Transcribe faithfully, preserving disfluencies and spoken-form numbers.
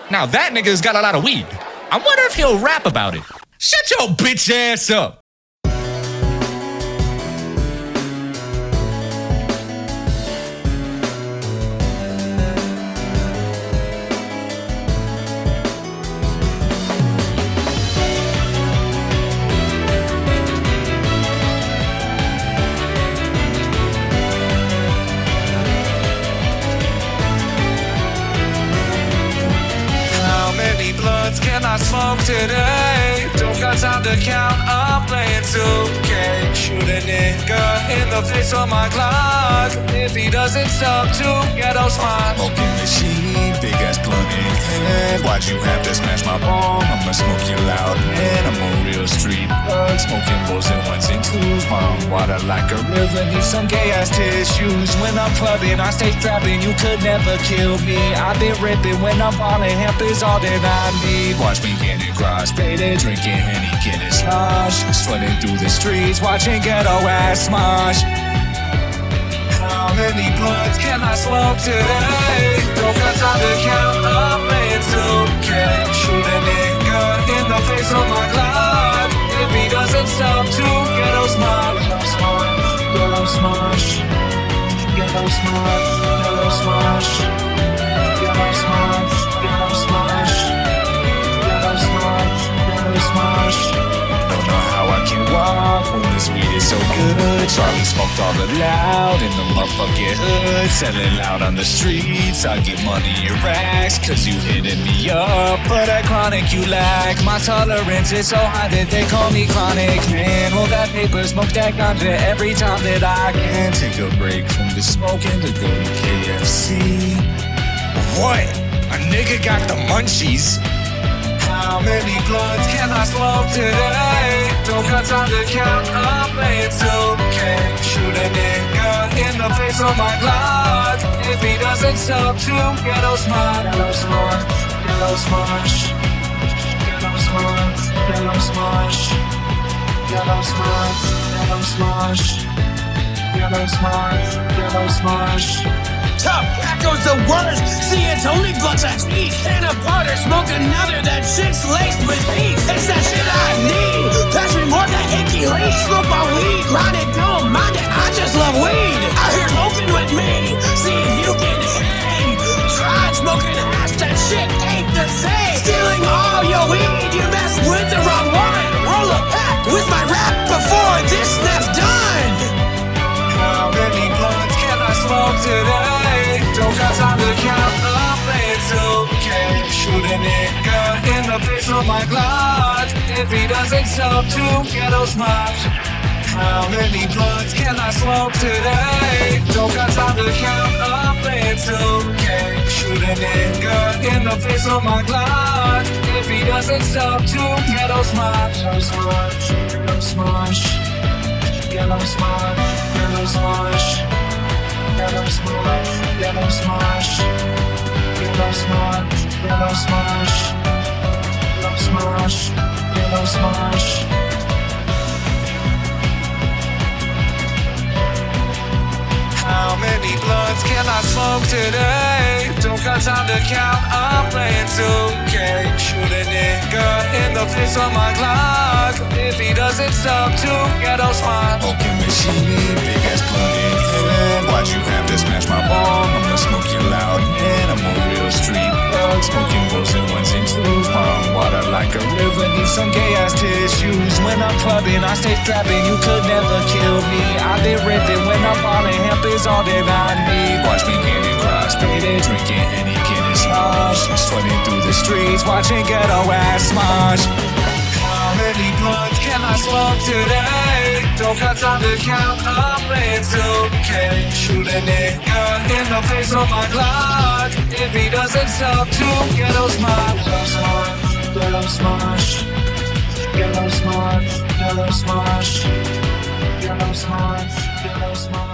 Now that nigga's got a lot of weed. I wonder if he'll rap about it. Shut your bitch ass up. Can I smoke today? Don't got time to count, I'm playing two K. Shoot a nigga in the face on my clock. If he doesn't sub to ghetto smile. Smoking machine, big ass plug in head. Why'd you have to smash my bong? I'ma smoke you loud, man. I'm a real street bug. Smoking boys and ones and twos. Mom, water like a river, need some gay ass tissues. When I'm clubbing, I stay strapping. You could never kill me. I've been ripping when I'm ballin'. Hemp is all that I need. Watch me get it cross-faded, drinking Henny, get it slosh. Sweating through the streets, watching ghetto ass smosh. How many blunts can I smoke today? Don't got time to count, I'm playing two K. Shoot a nigga in the face on my clock. If he doesn't stop to ghetto smosh. Ghetto smosh, ghetto smosh, ghetto smosh, ghetto smosh, ghetto smosh, ghetto smosh, ghetto smosh. Don't know how I can walk when this weed is so good. Charlie smoked all the loud in the motherfucking hood. Selling loud on the streets, I get money in racks. Cause you hitting me up for that chronic you lack. My tolerance is so high that they call me chronic. Man, hold that paper, smoke that ganja every time that I can. Take a break from the smoking to go to K F C. What? A nigga got the munchies? How many blunts can I smoke today? Don't got time to count, I'm playing two K. Shoot a nigga in the face on my clock. If he doesn't stop to ghetto smosh. Ghetto smosh, ghetto smosh, ghetto smosh, ghetto smosh, ghetto smosh, ghetto smosh, ghetto smosh, ghetto smosh. Top wacko's the worst. See, it's only blunts I eat. Can of butter, smoke another. That shit's laced with heat. It's that shit I need. Pass me more that icky leaf. Smoke my weed, grind it, don't mind it. I just love weed. Out here smoking with me. See if you can hang. Tried smoking hash, that shit ain't the same. Stealing all your weed, you mess with the wrong one. Roll a pack with my rap before this snap's done. How many blunts can I smoke today? Don't got time to count, I'm playing two K. Shoot a nigga in the face on my clock. If he doesn't stop to ghetto smosh. How many blunts can I smoke today? Don't got time to count, I'm playing two K. Shoot a nigga in the face on my clock. If he doesn't stop to ghetto smosh. Ghetto smosh, ghetto smosh, ghetto smosh. Ghetto smosh, ghetto smosh, ghetto smosh, ghetto smosh, ghetto smosh, ghetto smosh. How many blunts can I smoke today? Don't got time to count, I'm playing two K. Shoot a nigga in the face on my clock. If he doesn't stop to ghetto smosh. Smoking machine, big ass plug in head. Why'd you have to smash my bong? I'ma smoke you loud, man. I'm a real street bug. Smoking boys and ones and twos. Mom, water like a river, need some gay ass tissues. When I'm clubbing, I stay strapping. You could never kill me. I've been ripping when I'm ballin'. Hemp is all that I need. Watch me get it cross-faded, drinking Henny, get it slosh. Sweating through the streets, watching ghetto ass smosh. How many blunts can I smoke today? Don't got time to count, I'm playing two K. Shoot a nigga in the face on my clock. If he doesn't stop to ghetto smosh. Ghetto smosh, ghetto smosh, ghetto smosh, ghetto smosh, ghetto smosh, ghetto smosh.